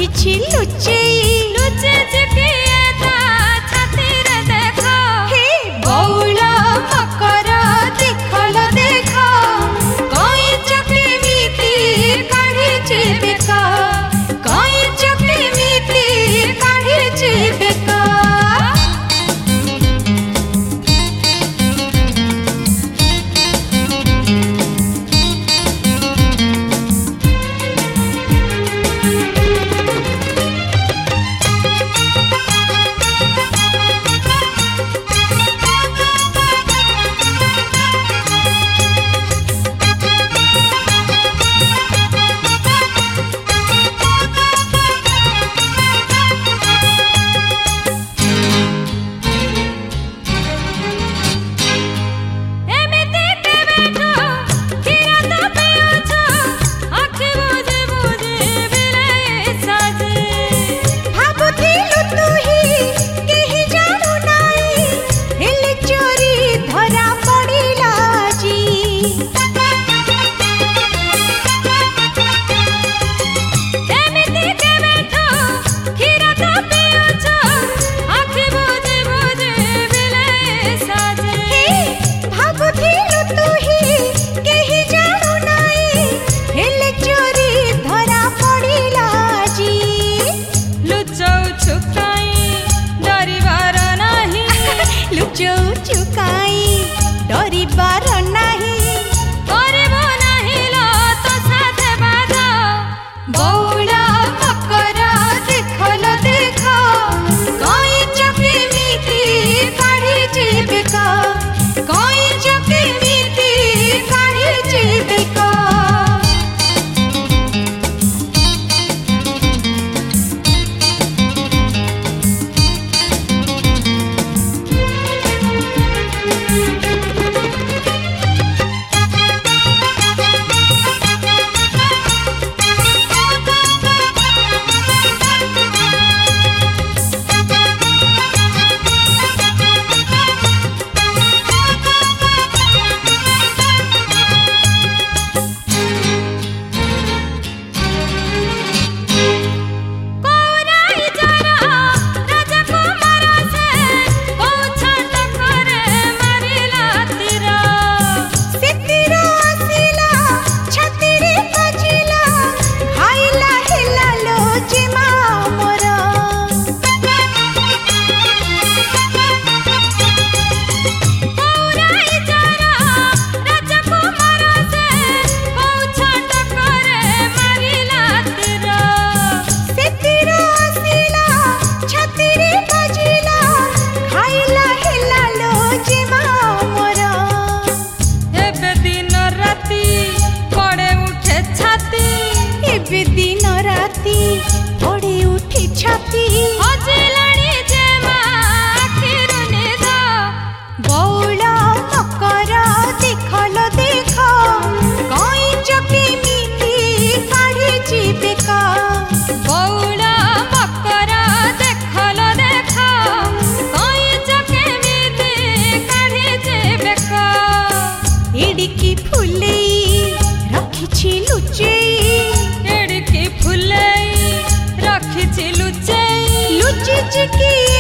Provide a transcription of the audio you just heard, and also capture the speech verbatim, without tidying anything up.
रखिछि लुचेई लुचे जिकिए ता छाती रे देखो हे बौला मकर देखल देखो कोई चके मीती काढिछि बेका कोई चके मीती काढिछि बेका डरिबार नाही करबो नाही लो तो साथे बाजा बौला मकर देखल देखो कोई चके मीती काढिछि बेका कोई चके मीती काढिछि बेका दिन राती पड़े उठी छाती हजिलाणी जे मा आखिर निद बौला मकर देखल देखो कोई चके मीती काढिछि बेका बौला मकर देखल देखो कोई चके मीती काढिछि बेका एडिकी फुलेई रखिछि लुचेई एडिकी फुलेई रखिछि लुचेई लुचि चिकी